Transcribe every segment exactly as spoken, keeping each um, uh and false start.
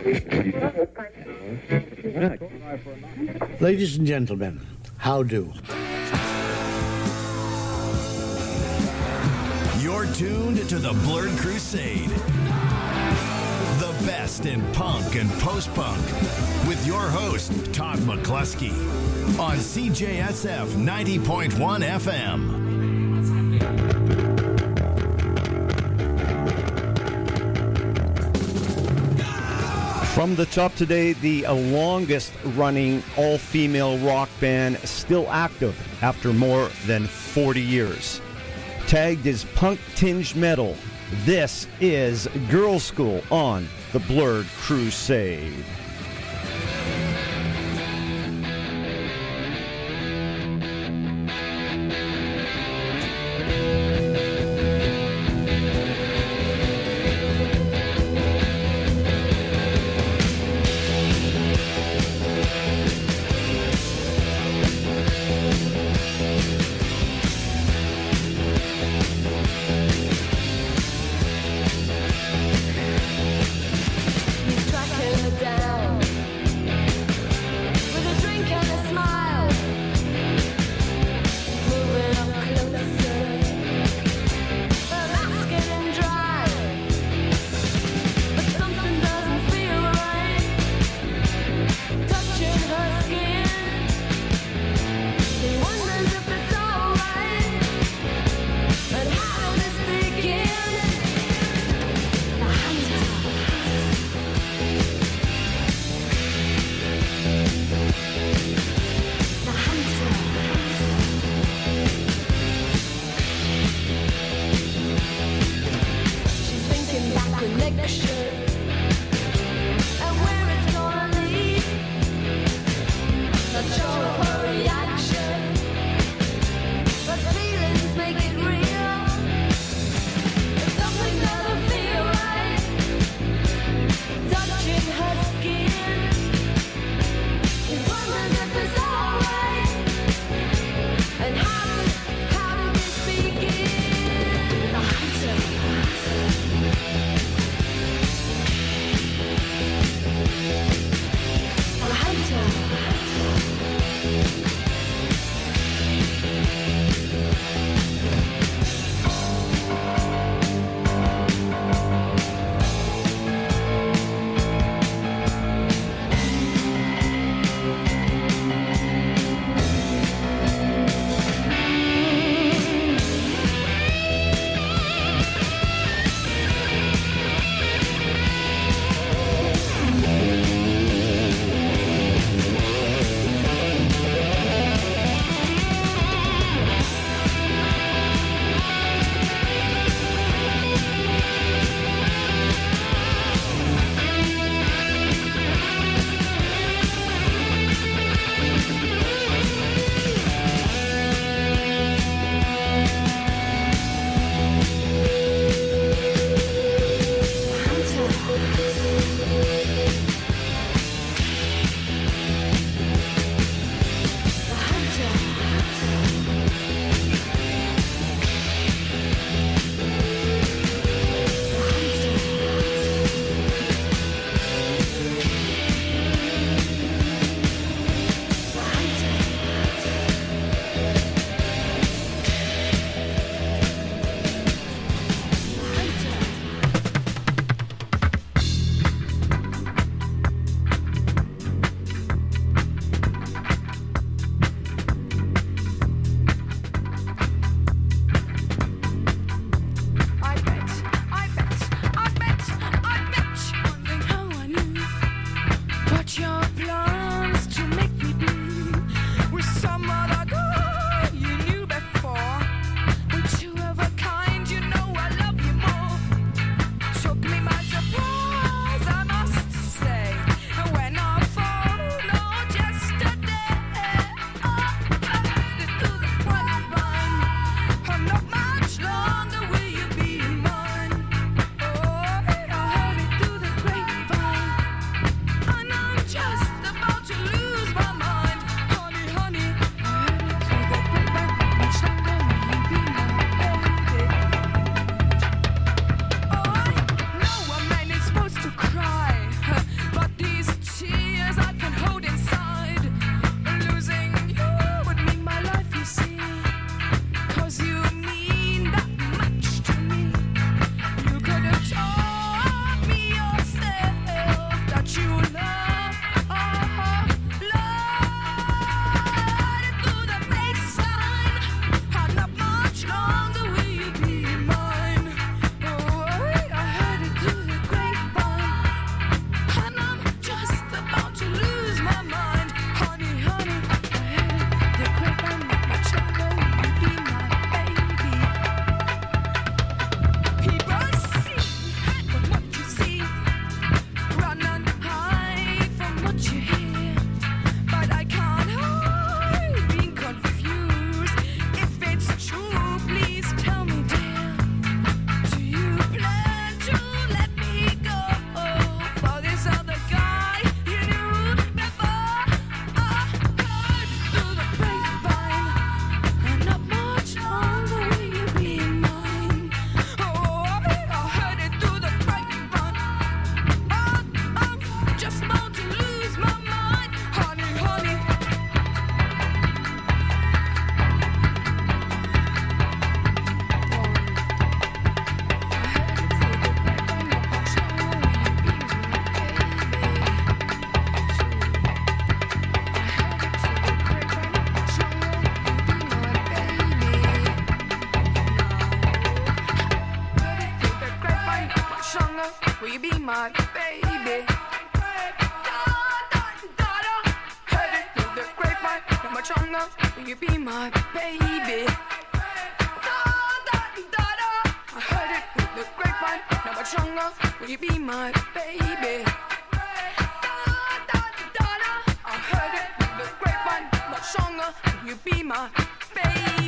Ladies and gentlemen, how do? You're tuned to the Blurred Crusade. The best in punk and post-punk with your host, Todd McCluskey, on C J S F ninety point one F M. From the top today, the longest-running all-female rock band still active after more than forty years. Tagged as punk-tinged metal, this is Girls' School on the Blurred Crusade. Down. be my baby? Heard it through the grapevine, not much longer. Will you be my baby? I heard it through the grapevine, not much longer. Will you be my baby? I heard it through the grapevine, much longer. Will you be my baby?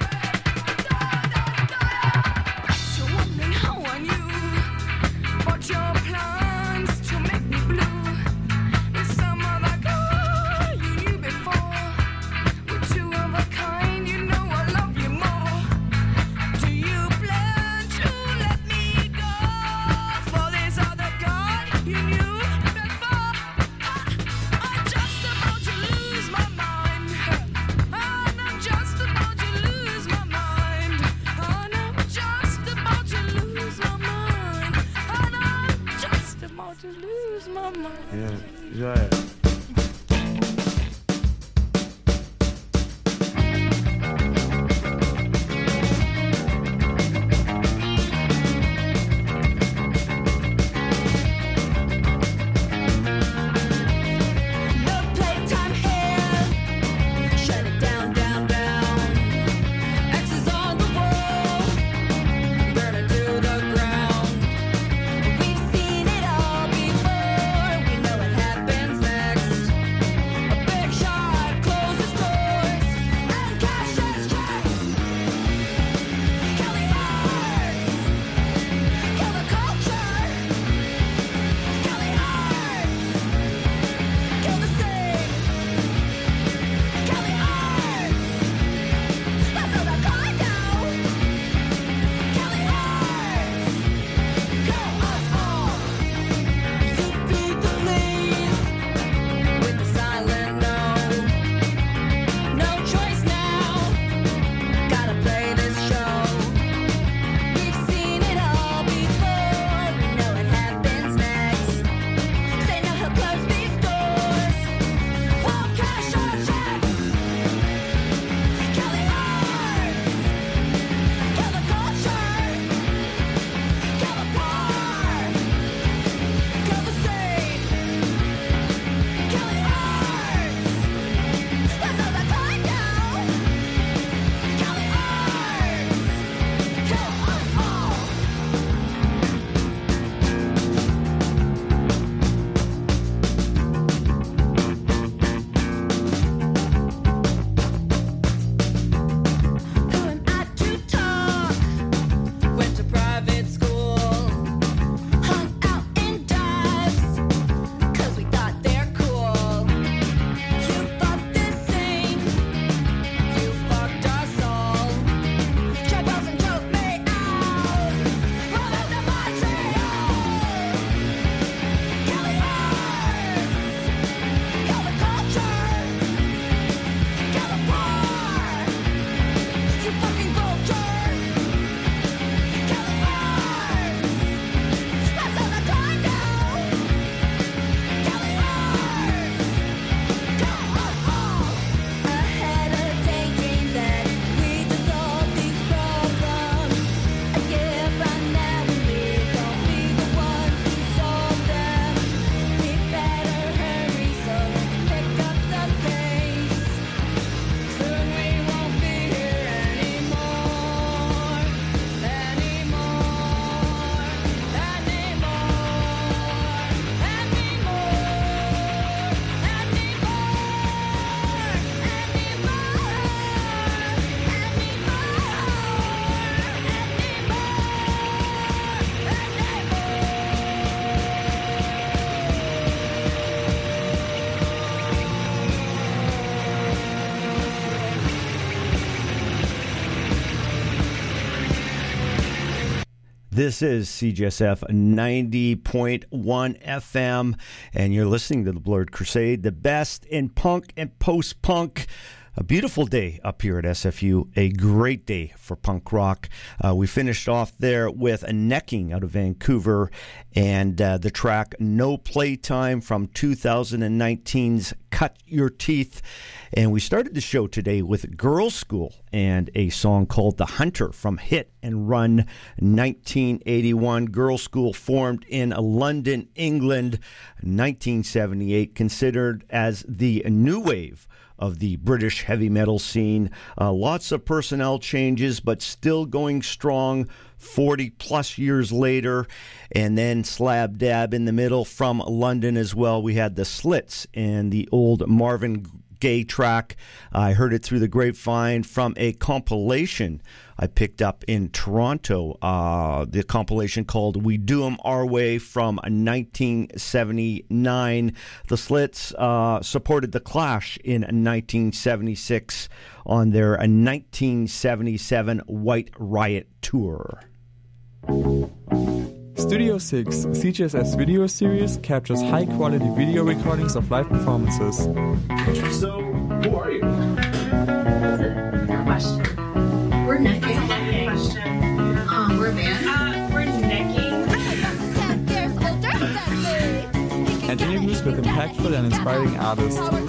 So wondering how I knew about your plans to make me blue. There's some other guy you knew before. We're two of a kind, you know I love you more. Do you plan to let me go for this other guy you knew before? I'm just about to lose my mind, and I'm just about to lose my mind, and I'm just about to lose my mind, and I'm just about to lose my mind. Yeah, yeah. No playtime here. Shut it down, down, down. X's on the wall. Burn it to the ground. We've seen it all before. We know what happens next. A big shot closes doors and cashes checks. Kill the arts. Kill the culture. Kill the arts. Kill the sing. Kill the arts. Let's throw the car down. Kill the arts. Kill us all. You feed the fleas with the silent no. No choice now. Gotta play this show. We've seen it all before. We know what happens next. Say no, he'll close these doors. We'll cash our checks. Kill the arts. Kill the culture. Kill the poor. Kill the sane. Kill the arts. Let's throw the car down. Kill the arts. Kill us all. Who am I to talk? Went to private school. Hung out in dives, 'cause we thought they're cool. You thought this same. You fucked us all. Troubles and choke me out. Roll out the Montreal. Kill the arts. Kill the culture. Kill the poor. You fucking vulture. Kill the arts. Let's throw the car down. Kill the arts. Kill us all. Ahead of thinking that we dissolve these problems. Yeah, by now we don't be the one who solve them. We better hurry, so let's pick up the pace. Soon we won't be here anymore. Anymore. This is C J S F ninety point one F M, and you're listening to The Blurred Crusade, the best in punk and post-punk. A beautiful day up here at S F U, a great day for punk rock. Uh, we finished off there with a Necking out of Vancouver and uh, the track No Playtime from two thousand nineteen's Cut Your Teeth. And we started the show today with Girls' School and a song called The Hunter from Hit and Run nineteen eighty-one. Girls' School formed in London, England, nineteen seventy-eight, considered as the new wave of the British heavy metal scene. Uh, lots of personnel changes, but still going strong forty plus years later. And then slab dab in the middle from London as well. We had the Slits and the old Marvin Gaye track. I heard it through the grapevine from a compilation I picked up in Toronto. Uh, the compilation called We Do 'Em Our Way from nineteen seventy-nine. The Slits uh, supported The Clash in nineteen seventy-six on their nineteen seventy-seven White Riot tour. Studio six, C G S F's video series, captures high-quality video recordings of live performances. So, who are you? Good question. We're necking. Um, we're a band. Uh, we're necking. And interviews with impactful and inspiring artists. Uh,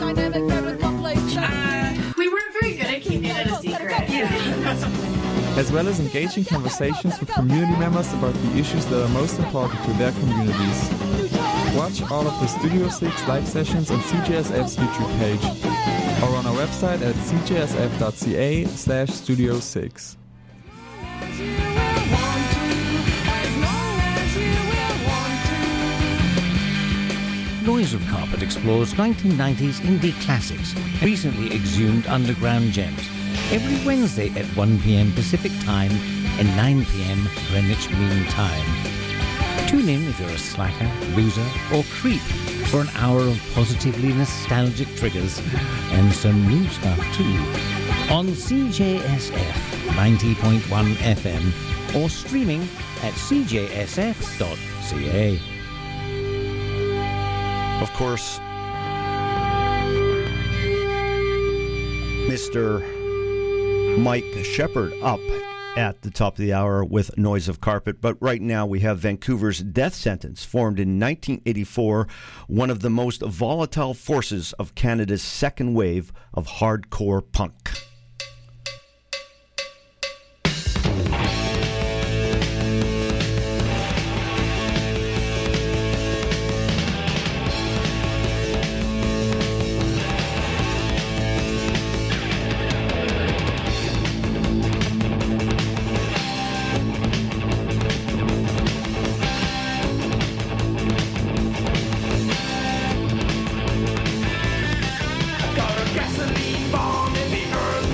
we weren't very good at keeping it a secret. Yeah. As well as engaging conversations with community members about the issues that are most important to their communities. Watch all of the Studio six live sessions on C J S F's YouTube page or on our website at c j s f dot c a slash studio six. Noise of Carpet explores nineteen nineties indie classics, recently exhumed underground gems. Every Wednesday at one p.m. Pacific Time and nine p.m. Greenwich Mean Time. Tune in if you're a slacker, loser, or creep for an hour of positively nostalgic triggers and some new stuff too on C J S F ninety point one F M or streaming at c j s f dot c a. Of course, Mister Mike Shepard up at the top of the hour with Noise of Carpet. But right now we have Vancouver's Death Sentence, formed in nineteen eighty-four, one of the most volatile forces of Canada's second wave of hardcore punk. Got a gasoline bomb in the earth.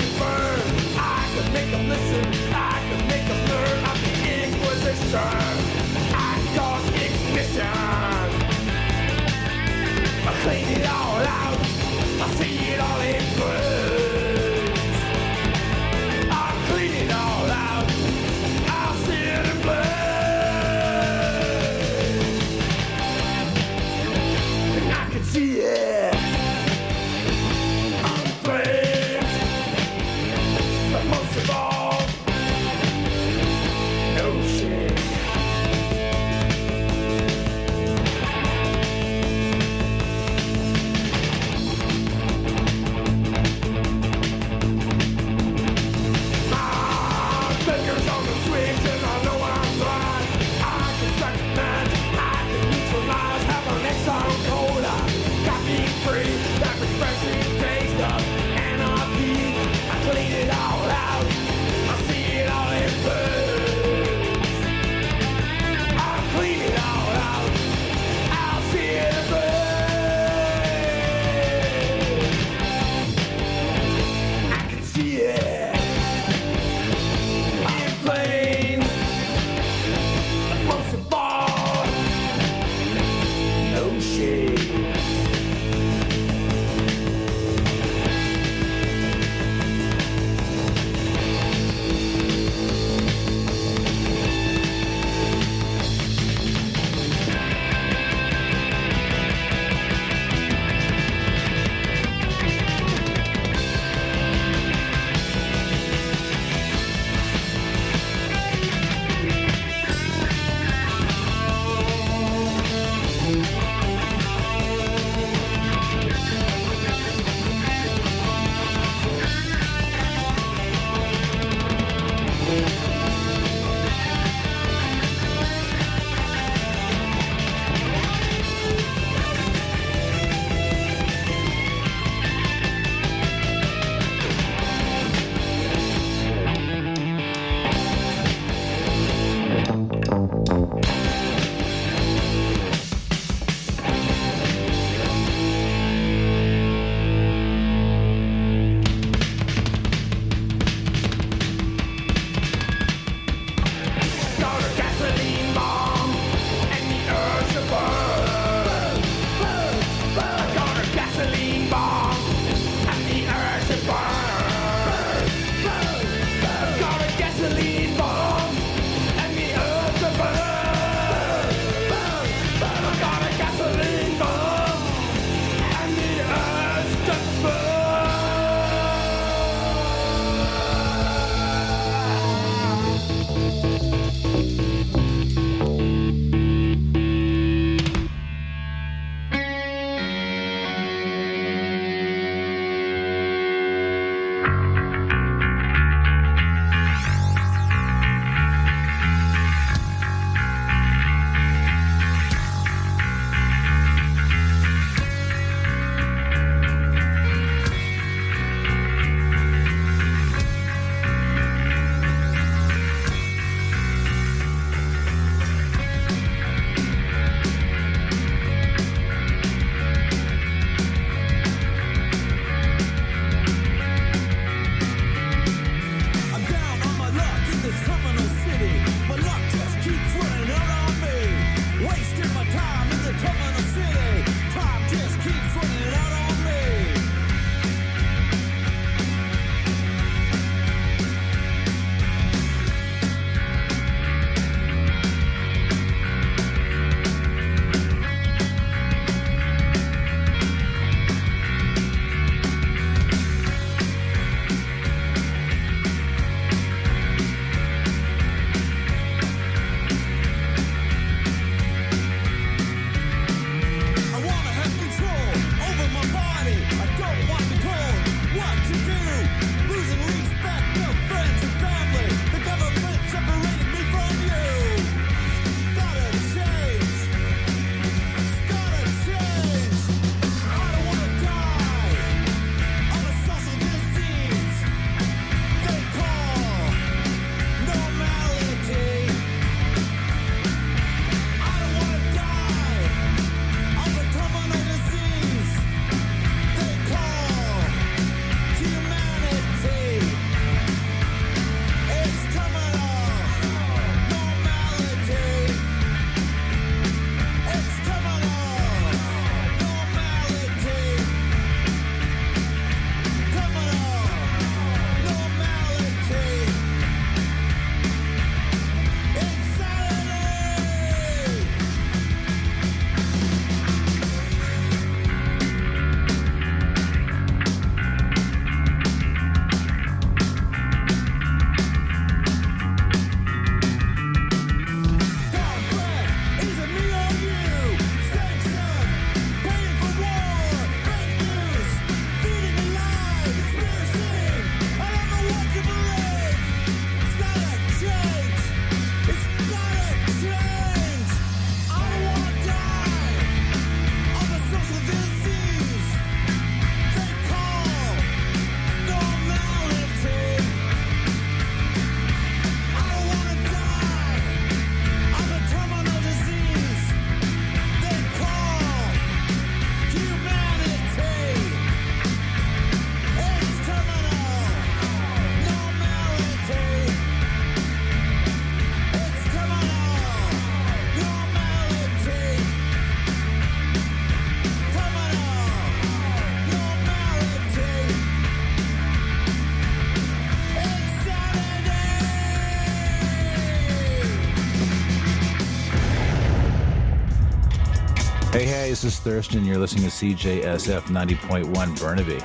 Hey, hey, this is Thurston. You're listening to C J S F ninety point one Burnaby.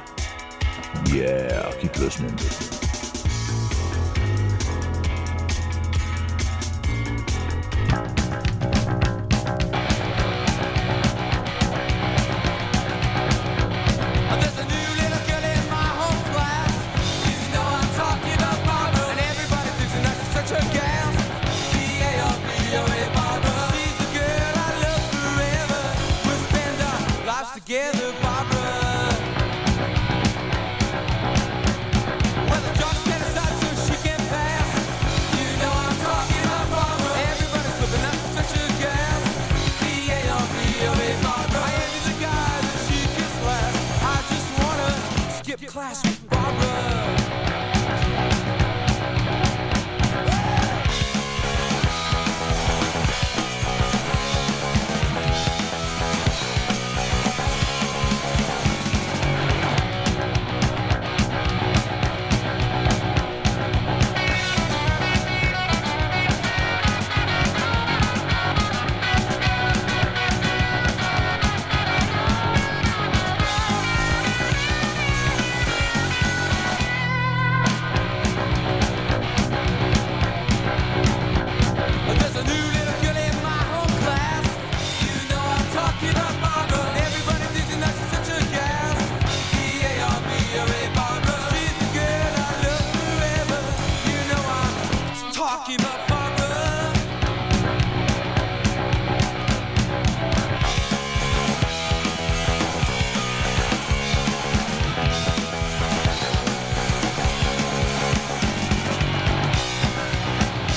Yeah, keep listening.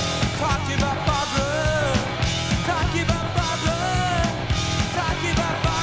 Talking about Barbara, talking about Barbara, talking about Barbara.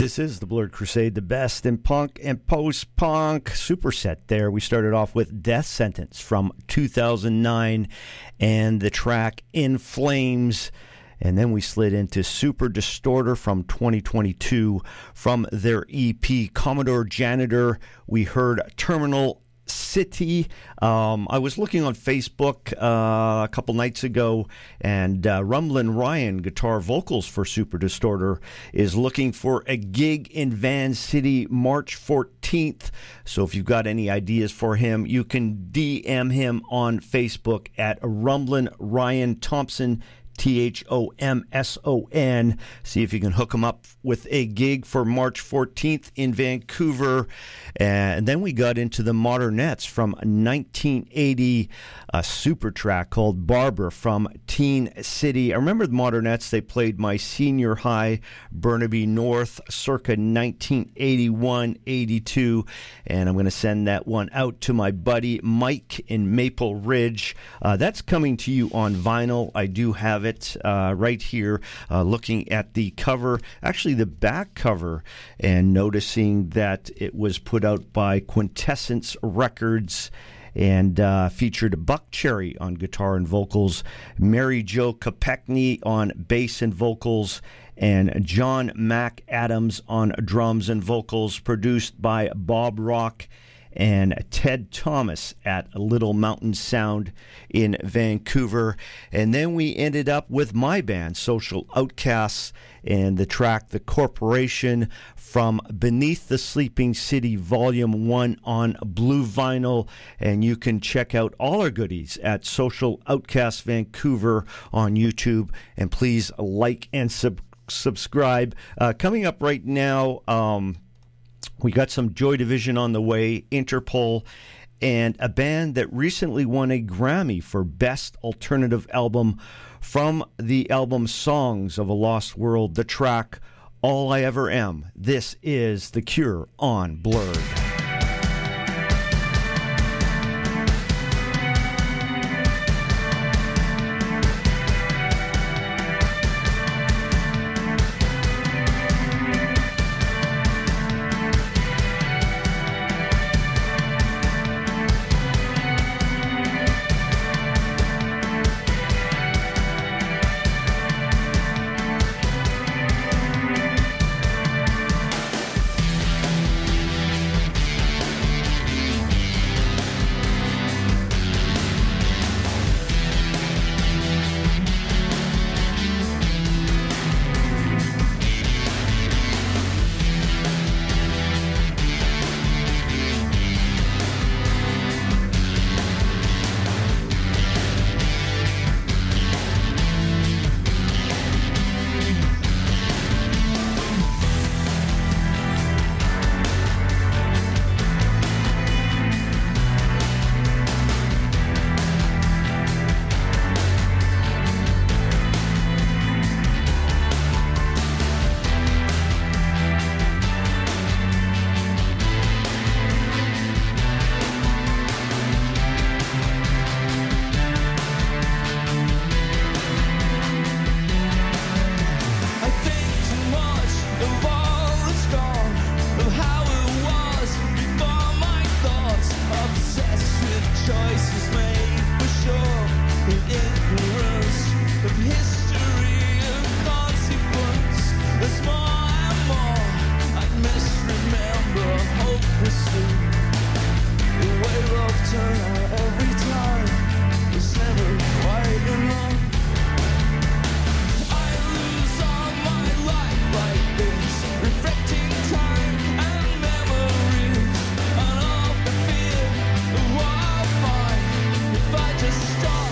This is the Blurred Crusade, the best in punk and post-punk superset there. We started off with Death Sentence from two thousand nine and the track In Flames. And then we slid into Super Distorter from twenty twenty-two. From their E P Commodore Janitor, we heard Terminal City. Um, I was looking on Facebook uh, a couple nights ago, and uh, Rumblin' Ryan, guitar vocals for Super Distorter, is looking for a gig in Van City March fourteenth. So if you've got any ideas for him, you can D M him on Facebook at Rumblin' Ryan Thompson, T H O M S O N. See if you can hook him up with a gig for March fourteenth in Vancouver. And then we got into the Modernettes from nineteen eighty, a super track called Barbara from Teen City. I remember the Modernettes. They played my senior high, Burnaby North, circa nineteen eighty-one eighty-two. And I'm going to send that one out to my buddy Mike in Maple Ridge. Uh, that's coming to you on vinyl. I do have it uh, right here, uh, looking at the cover, actually the back cover, and noticing that it was put out by Quintessence Records and uh, featured Buck Cherry on guitar and vocals, Mary Jo Kopechne on bass and vocals, and John Mac Adams on drums and vocals, produced by Bob Rock and Ted Thomas at Little Mountain Sound in Vancouver. And then we ended up with my band, Social Outcasts, and the track The Corporation from Beneath the Sleeping City Volume one on blue vinyl. And you can check out all our goodies at Social Outcasts Vancouver on YouTube. And please like and sub- subscribe. Uh, coming up right now, um, we got some Joy Division on the way, Interpol, and a band that recently won a Grammy for Best Alternative Album from the album Songs of a Lost World, the track All I Ever Am. This is The Cure on Blurred.